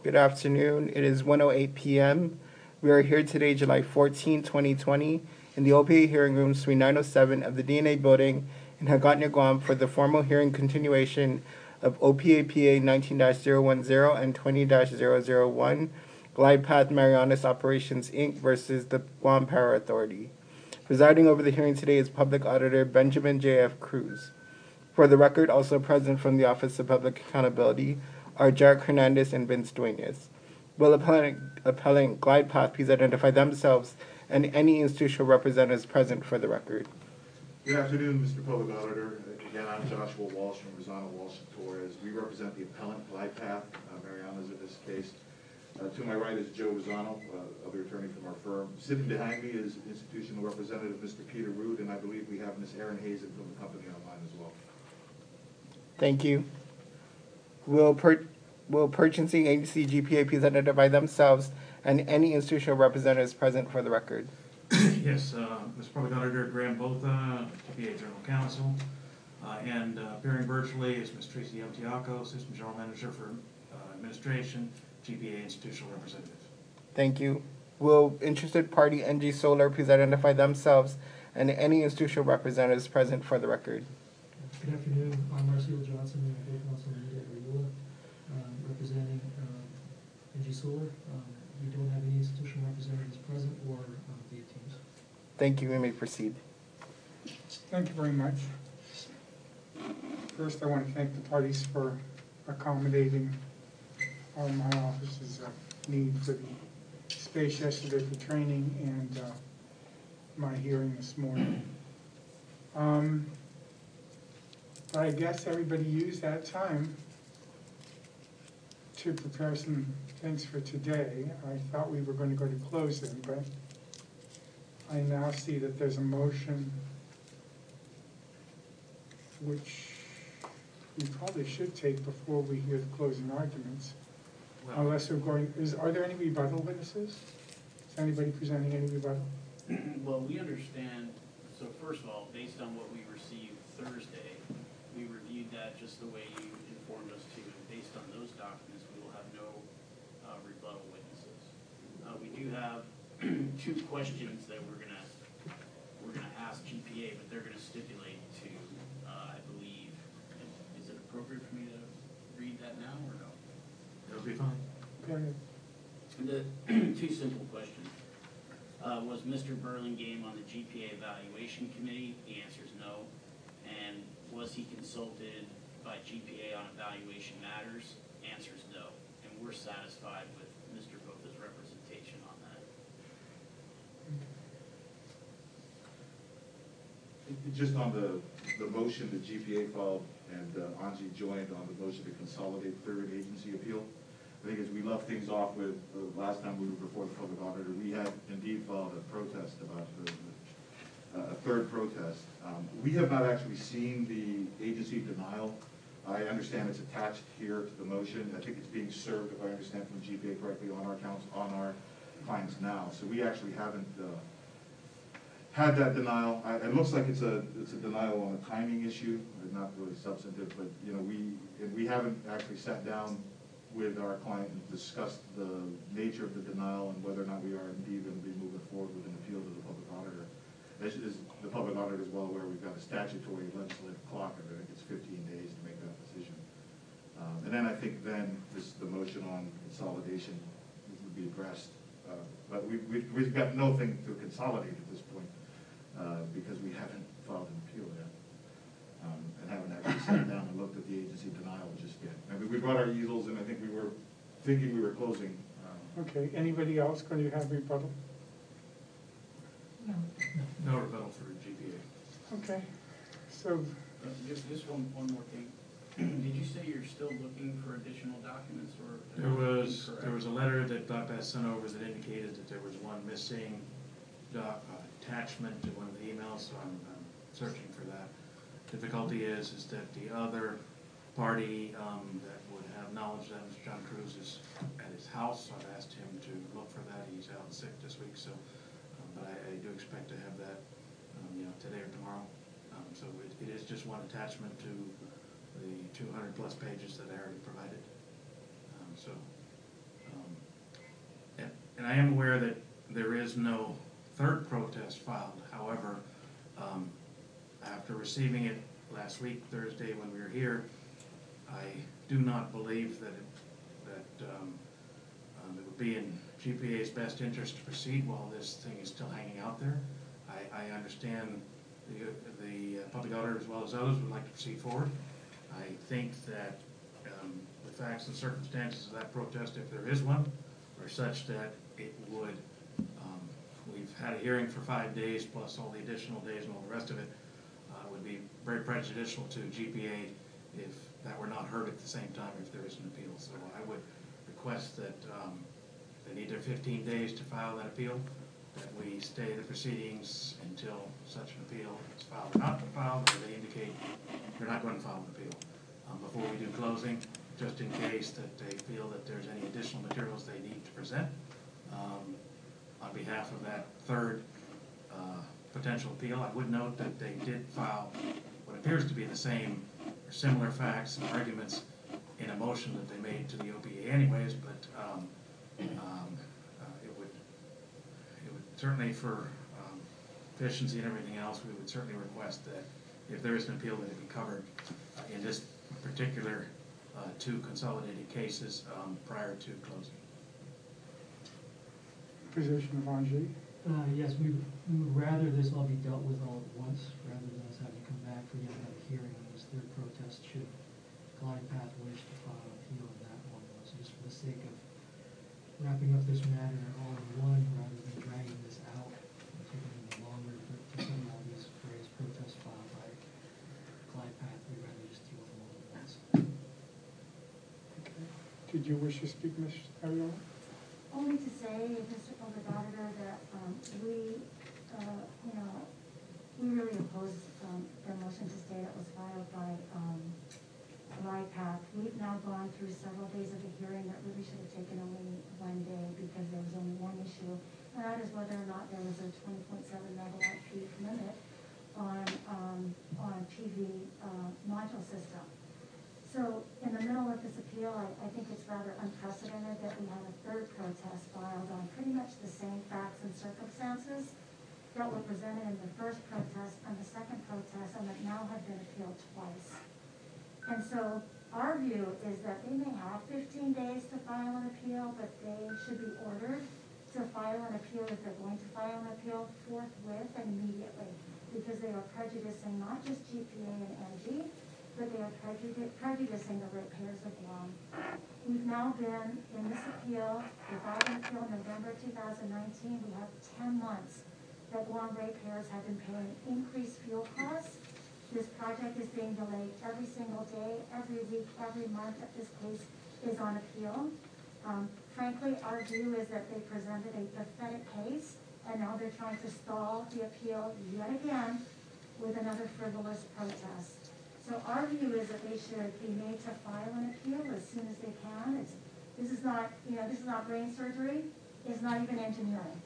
Good afternoon. It is 1:08 p.m. We are here today, July 14, 2020, in the OPA hearing room, Suite 907 of the DNA building in Hagåtña, Guam, for the formal hearing continuation of OPA PA 19-010 and 20-001, Glide Path Marianas Operations, Inc. versus the Guam Power Authority. Presiding over the hearing today is Public Auditor Benjamin J.F. Cruz. For the record, also present from the Office of Public Accountability are Jarek Hernandez and Vince Duenas. Will appellant Glide Path please identify themselves and any institutional representatives present for the record? Good afternoon, Mr. Public Auditor. Again, I'm Joshua Walsh from Rosano Walsh & Torres. We represent the appellant, Glide Path, Marianas in this case. To my right is Joe Rosano, other attorney from our firm. Sitting behind me is institutional representative Mr. Peter Root, and I believe we have Ms. Erin Hazen from the company online as well. Thank you. Will purchasing agency GPA please identify themselves and any institutional representatives present for the record? Yes, Mr. Public Auditor Graham Botha, GPA General Counsel, and appearing virtually is Ms. Tracy Eltiaco, Assistant General Manager for Administration, GPA Institutional Representative. Thank you. Will interested party NG Solar please identify themselves and any institutional representatives present for the record? Good afternoon. I'm Marcelo Johnson, Council Media Ayula, representing NG Solar. We don't have any institutional representatives present or via Teams. Thank you. You may proceed. Thank you very much. First, I want to thank the parties for accommodating my office's need for the space yesterday for training and my hearing this morning. But I guess everybody used that time to prepare some things for today. I thought we were going to go to closing, but I now see that there's a motion which we probably should take before we hear the closing arguments. Well, Unless we're going, are there any rebuttal witnesses? Is anybody presenting any rebuttal? Well, we understand, so first of all, based on what we received Thursday, we reviewed that just the way you informed us to, and based on those documents, we will have no rebuttal witnesses. We do have two questions that we're gonna ask GPA, but they're gonna stipulate to, I believe, is it appropriate for me to read that now or no? that'll be fine. Go ahead. The two simple questions. Was Mr. Burlingame on the GPA evaluation committee? The answer is no. And was he consulted by GPA on evaluation matters? Answer is no. And we're satisfied with Mr. Botha's representation on that. Just on the motion that GPA filed and Anji joined on the motion to consolidate third agency appeal, I think as we left things off with the last time we were before the public auditor, we had indeed filed a protest about a third protest. We have not actually seen the agency denial. I understand it's attached here to the motion. I think it's being served, if I understand from GPA correctly, on our clients now. So we actually haven't had that denial. It looks like it's a denial on a timing issue, not really substantive. But you know, we haven't actually sat down with our client and discussed the nature of the denial and whether or not we are indeed going to be moving forward with an appeal to the public auditor. As the public auditor is well aware, we've got a statutory legislative clock, and I think it's 15 days to make that decision. And then I think the motion on consolidation would be addressed. But we've got nothing to consolidate at this point because we haven't filed an appeal yet. And haven't actually sat down and looked at the agency denial just yet. I mean, we brought our easels, and I think we were thinking we were closing. Okay, anybody else going to have rebuttal? No rebuttal for GPA. Okay, so Just one more thing. Did you say you're still looking for additional documents, or? There was a letter that Glide Path sent over that indicated that there was one missing attachment to one of the emails, so I'm searching for that. Difficulty is that the other party that would have knowledge that Mr. John Cruz is at his house, so I've asked him to look for that. He's out sick this week, so but I do expect to have that today or tomorrow. So it is just one attachment to the 200 plus pages that I already provided. So And I am aware that there is no third protest filed. However, after receiving it last week, Thursday, when we were here, I do not believe that it would be in GPA's best interest to proceed while this thing is still hanging out there. I understand the public auditor, as well as others, would like to proceed forward. I think that the facts and circumstances of that protest, if there is one, are such that it would, we've had a hearing for 5 days, plus all the additional days and all the rest of it, would be very prejudicial to GPA if that were not heard at the same time, if there is an appeal. So I would request that they need their 15 days to file that appeal, that we stay the proceedings until such an appeal is filed or not filed, or they indicate they're not going to file an appeal. Before we do closing, just in case that they feel that there's any additional materials they need to present on behalf of that third potential appeal. I would note that they did file what appears to be the same or similar facts and arguments in a motion that they made to the OPA anyways, but it would certainly, for efficiency and everything else, we would certainly request that if there is an appeal, that it be covered in this particular 2 consolidated cases prior to closing. Position of Angie? Yes, we would rather this all be dealt with all at once, rather than us having to come back for yet another hearing on this third protest should Glide Path wish to file an appeal on that one. So just for the sake of wrapping up this matter all in one, rather than dragging this out and taking it longer to settle all these various protests filed by Glide Path, we'd rather just deal with them all at once. Did you wish to speak, Ms. Ariola? Only to say, Mr. Public Auditor, that we really oppose the motion to stay that was filed by Glide Path. We've now gone through several days of a hearing that really should have taken only 1 day because there was only one issue, and that is whether or not there was a 20.7 megawatt peak limit on PV module system. So in the middle of this appeal, I think it's rather unprecedented that we have a third protest filed on pretty much the same facts and circumstances that were presented in the first protest and the second protest, and that now have been appealed twice. And so our view is that they may have 15 days to file an appeal, but they should be ordered to file an appeal if they're going to file an appeal forthwith and immediately, because they are prejudicing not just GPA and NG, but they are prejudicing the ratepayers of Guam. We've now been in this appeal, we filed an appeal in November 2019. We have 10 months that Guam ratepayers have been paying increased fuel costs. This project is being delayed every single day, every week, every month that this case is on appeal. Frankly, our view is that they presented a pathetic case, and now they're trying to stall the appeal yet again with another frivolous protest. So our view is that they should be made to file an appeal as soon as they can. This is not brain surgery. It's not even engineering.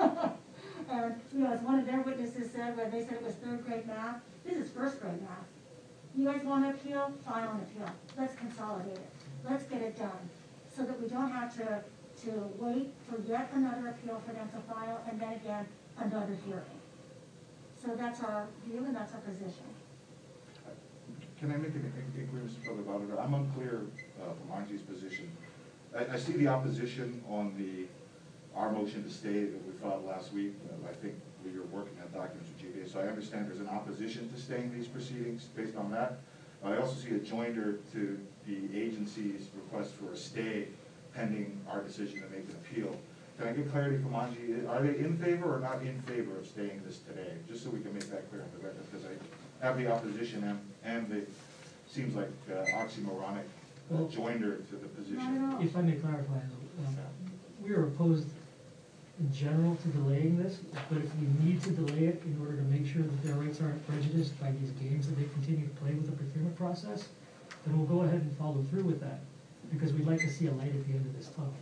And as one of their witnesses said, when they said it was 3rd grade math, this is 1st grade math. You guys want to appeal? File an appeal. Let's consolidate it. Let's get it done, so that we don't have to wait for yet another appeal for them to file, and then again another hearing. So that's our view and that's our position. Can I make an inquiry, Mr. Public Auditor? I'm unclear from Angie's position. I see the opposition on our motion to stay that we filed last week. I think we are working on documents with GPA, so I understand there's an opposition to staying these proceedings based on that. I also see a joinder to the agency's request for a stay pending our decision to make an appeal. Can I get clarity from Angie? Are they in favor or not in favor of staying this today? Just so we can make that clear on the record, because I have the opposition and the, seems like oxymoronic joinder to the position. If I may clarify, we are opposed in general to delaying this, but if we need to delay it in order to make sure that their rights aren't prejudiced by these games that they continue to play with the procurement process, then we'll go ahead and follow through with that, because we'd like to see a light at the end of this tunnel.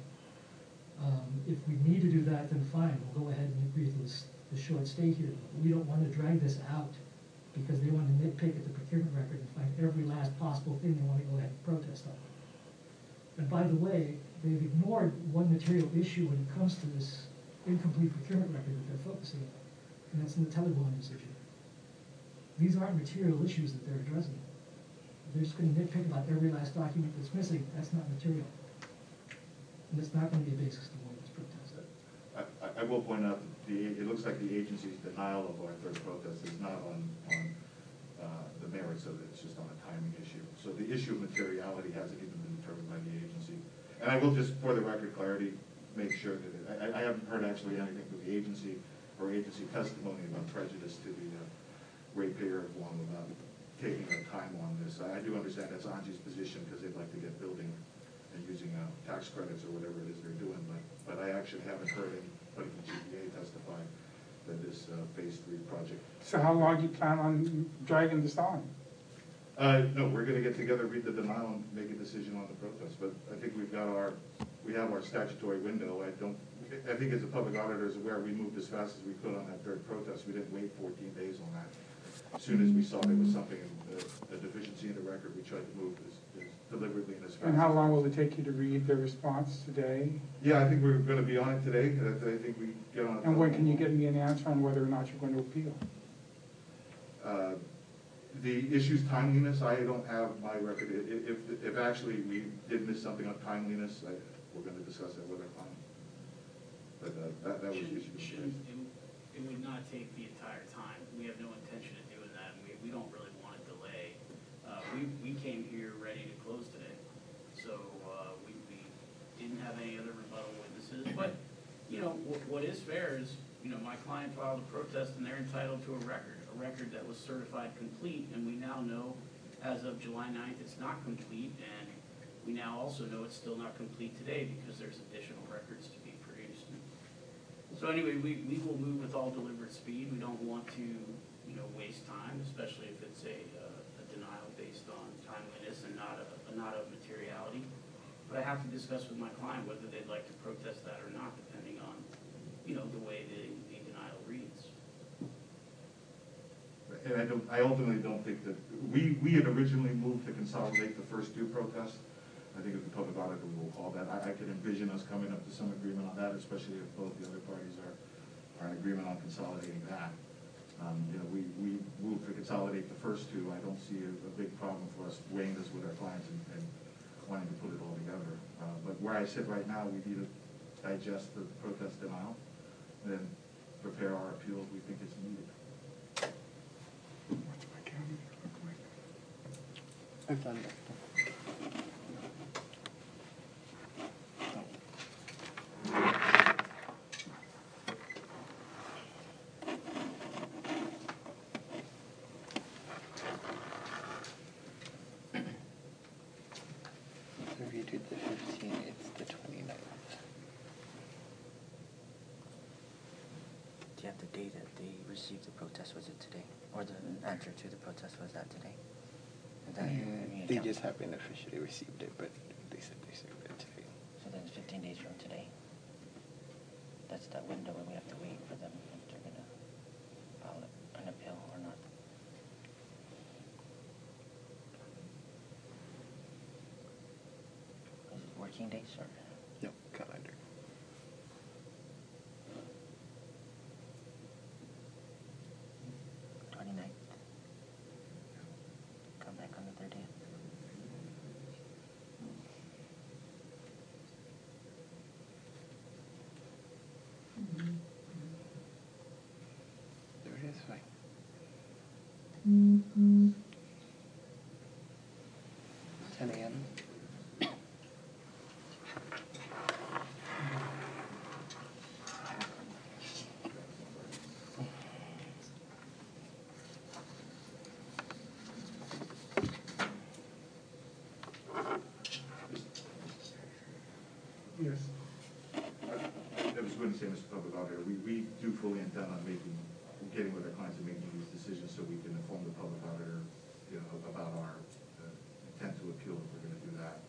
If we need to do that, then fine, we'll go ahead and agree to the short stay here. We don't want to drag this out because they want to nitpick at the procurement record and find every last possible thing they want to go ahead and protest on. And by the way, they've ignored one material issue when it comes to this incomplete procurement record that they're focusing on, and that's in the Telecom decision. These aren't material issues that they're addressing. They're just gonna nitpick about every last document that's missing. That's not material. And it's not gonna be a basis to win this protest. I will point out that it looks like the agency's denial of our third protest is not on the merits of it, it's just on a timing issue. So the issue of materiality hasn't even been determined by the agency. And I will just, for the record clarity, make sure that, I haven't heard actually anything from the agency or agency testimony about prejudice to the ratepayer of Guam about taking our time on this. I do understand that's Angie's position because they'd like to get building and using tax credits or whatever it is they're doing, but I actually haven't heard anybody from GPA testify that this phase 3 project. So how long do you plan on dragging this on? No, we're gonna get together, read the denial, and make a decision on the protest, but I think we have our statutory window. I think as the public auditor is aware, we moved as fast as we could on that third protest. We didn't wait 14 days on that. As soon as we saw there was something, a deficiency in the record, we tried to move as deliberately and as fast. And how long will it take you to read the response today? Yeah, I think we're gonna be on it today. I think we get on it. And when can you get me an answer on whether or not you're going to appeal? The issue's timeliness, I don't have my record. If actually we did miss something on timeliness, we're gonna discuss that with our client. But that was the issue. It would not take the entire time. We have no intention of doing that, and we don't really want to delay. We came here ready to close today, so we didn't have any other rebuttal witnesses. But, you know, what is fair is, you know, my client filed a protest and they're entitled to a record that was certified complete, and we now know as of July 9th it's not complete, and we now also know it's still not complete today because there's additional records to be produced. So anyway, we will move with all deliberate speed. We don't want to, you know, waste time, especially if it's a denial based on timeliness and not of materiality. But I have to discuss with my client whether they'd like to protest that or not, depending on, you know, the way the denial reads. And I ultimately don't think that, we had originally moved to consolidate the first 2 protests. I think if the public auditor will call that, I could envision us coming up to some agreement on that, especially if both the other parties are in agreement on consolidating that. You know, we moved to consolidate the first 2. I don't see a big problem for us weighing this with our clients and wanting to put it all together. But where I sit right now, we need to digest the protest denial, and then prepare our appeal if we think it's needed. What's my calendar look like? I've done that. So if you do the 15th, it's the 29th. Do you have the date that they received the protest? Was it today? Or the answer to the protest, was that today? Is that They just haven't officially received it, but they said they received it today. So then it's 15 days from today. That's that window where we have to wait for them if they're gonna file an appeal or not. Is it working days or? No, calendar. Come back on the 30th. There it is, fine. 10 a.m. Yes. I was going to say, Mr. Public Auditor, we do fully intend on getting with our clients and making these decisions so we can inform the public auditor, you know, about our intent to appeal if we're going to do that.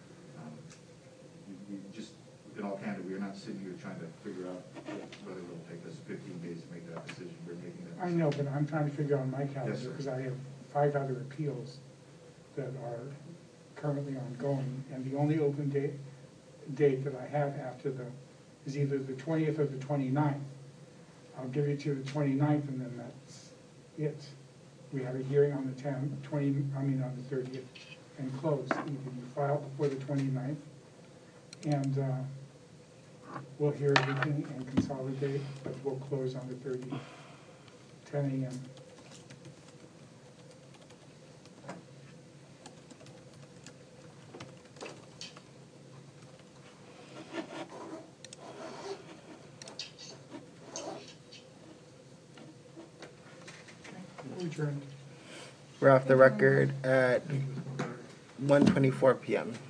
We just, in all candor, we are not sitting here trying to figure out whether it'll take us 15 days to make that decision. We're making that I decision. know, but I'm trying to figure out my calendar, Yes, sir. because I have 5 other appeals that are currently ongoing, and the only open date, date that I have after is either the 20th or the 29th. I'll give you to the 29th, and then that's it. We have a hearing on the 30th, and close. Either you file before the 29th, and we'll hear everything and consolidate, but we'll close on the 30th, 10 a.m. Adjourned. We're off the record at 1:24 p.m.